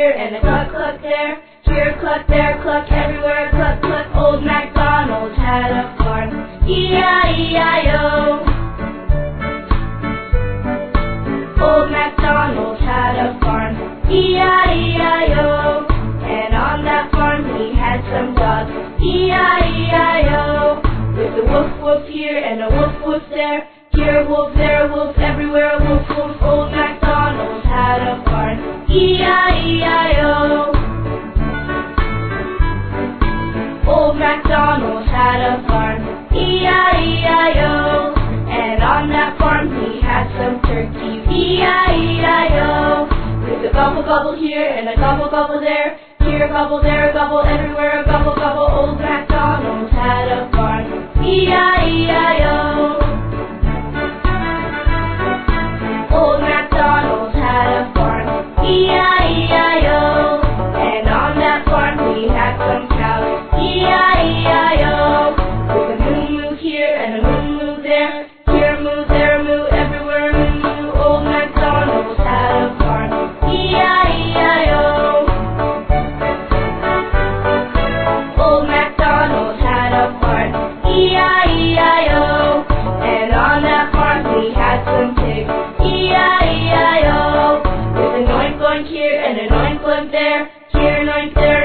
here and a cluck cluck there. Here cluck, there cluck, everywhere cluck cluck. Old MacDonald had a farm. E-I-E-I-O. Old MacDonald had a farm. E-I-E-I-O. And on that farm he had some dogs. E-I-E-I-O. With a woof woof here and a woof woof there. Here a wolf, there a wolf, everywhere a wolf woof. Old MacDonald had a farm. E-I-E-I-O. Old MacDonald had a farm. E-I-E-I-O. And on that farm he had some turkeys. E-I-E-I-O. With a gobble gobble here and a gobble gobble there. Here a gobble, there a gobble, everywhere a gobble gobble. Old MacDonald had a farm. E-I-E-I-O. Old MacDonald had a farm. E-I-E-I-O. And on that farm he had some cows. E-I-E-I-O. With a moo moo here and a moo moo there. Here a moo, there a moo, everywhere a moo moo. Old MacDonald had a farm. E-I-E-I-O. Old MacDonald had a farm. E-I-E-I-O. And on that farm he had some pigs. E-I-E-I-O. With an oink oink here and an oink oink there. Here an oink, there